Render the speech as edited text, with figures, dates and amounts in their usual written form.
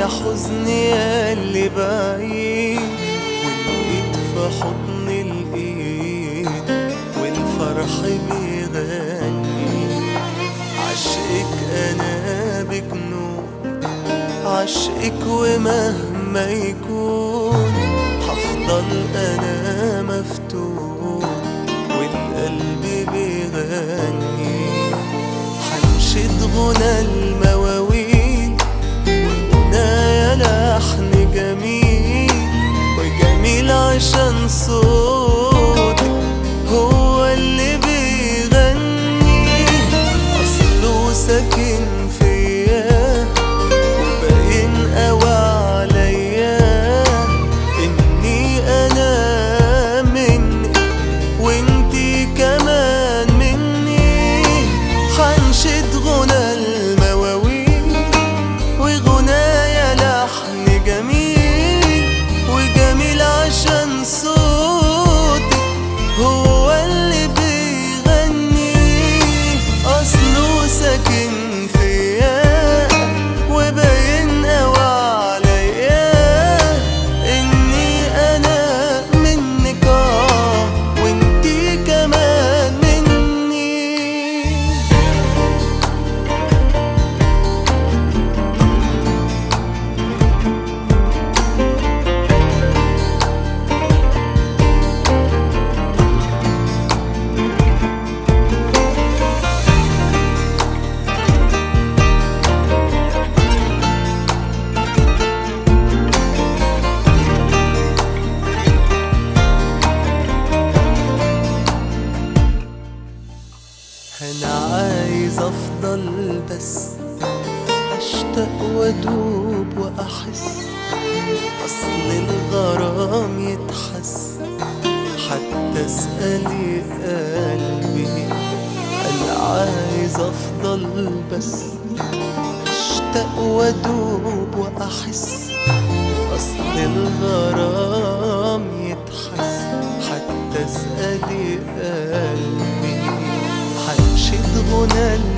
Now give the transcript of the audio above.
حزني ياللي بعيد والايد في حضن الايد والفرح بيغني. عشقك انا بجنون عشقك ومهما يكون هفضل انا مفتون والقلب بيغني. حنشد غنى المواويل وغنايا لحن جميل وجميل عشان صوتك هو اللي بيغني. أصله ساكن فيا وباين قوي عليا إني أنا منك وإنتي كمان مني. حنشد غنى المواويل وغنايا لحن جميل وجميل عشان صوتك هو اللي بيغني. أصله ساكن فيا وباين قوي عليا إني أنا منك وإنتي كمان مني. أنا عايز أفضل بس أشتاق وأدوب وأحس. أصل الغرام يتحس حتى اسألي قلبي. أنا عايز أفضل بس أشتاق وأدوب وأحس. أصل الغرام يتحس حتى اسألي قلبي. حنشد غنى